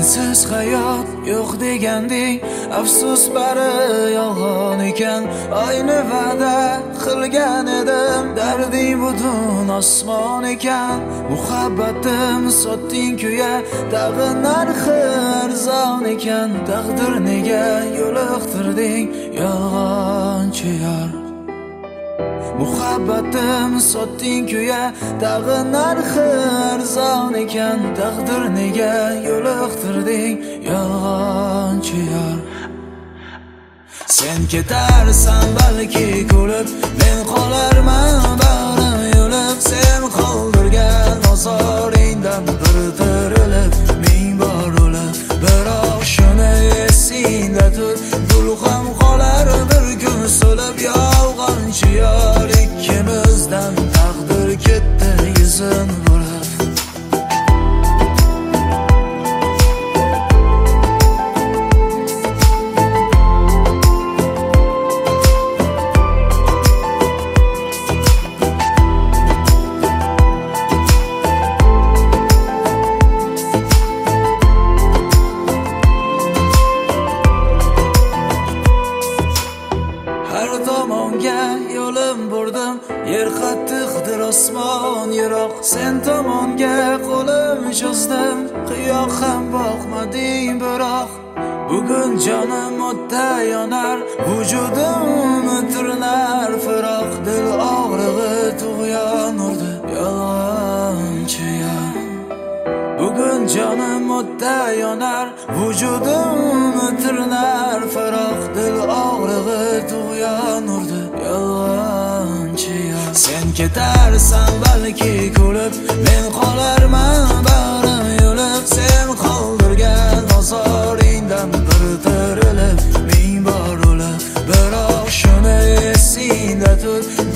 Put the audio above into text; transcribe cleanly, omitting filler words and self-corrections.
sensiz hayot yo'q deganding, afsus bari yolg'on ekan. Ayni va'da qilgan edim, darding butun osmon ekan. Muhabbatim sotding kuya, tag'in narxi arzon ekan. Taqdir nega yo'liqtirding yolg'onchi yor. Muhabbatim sotding kuya, tag'in narxi arzon ekan. Taqdir nega yo'liqtirding yolg'onchi yor. Sen ketarsan balki kulib, men qolarman bag'rim yo'lib. Sen qoldirgan ozoringdan bir tirilib, ming bor o'lib. Biroq shuni esingda tut, gul ham qolar bir kun so'lib. Yolg'onchi yor, ikkimizdan taqdir ketdi yuzin burib. Har tomonga yo'lim burdim, yer qattiqdir, osmon yiroq. Sen tomonga qo'lim cho'zdim, qiyoq ham boqmading biroq. Bugun jonim o'tda yonar, vujudim tirnar firoq. Dil og'rig'i tug'yon urdi yolg'onchi yor. Bugun jonim o'tda yonar, vujudim tirnar firoq. Dil og'rig'i tug'yon urdi yolg'onchi yor. Sen ketarsan balki kulib, men qolarman bag'rim yo'lib. Sen qoldirgan ozoringdan bir tirilib, ming bor o'lib. Biroq shuni esingda tut,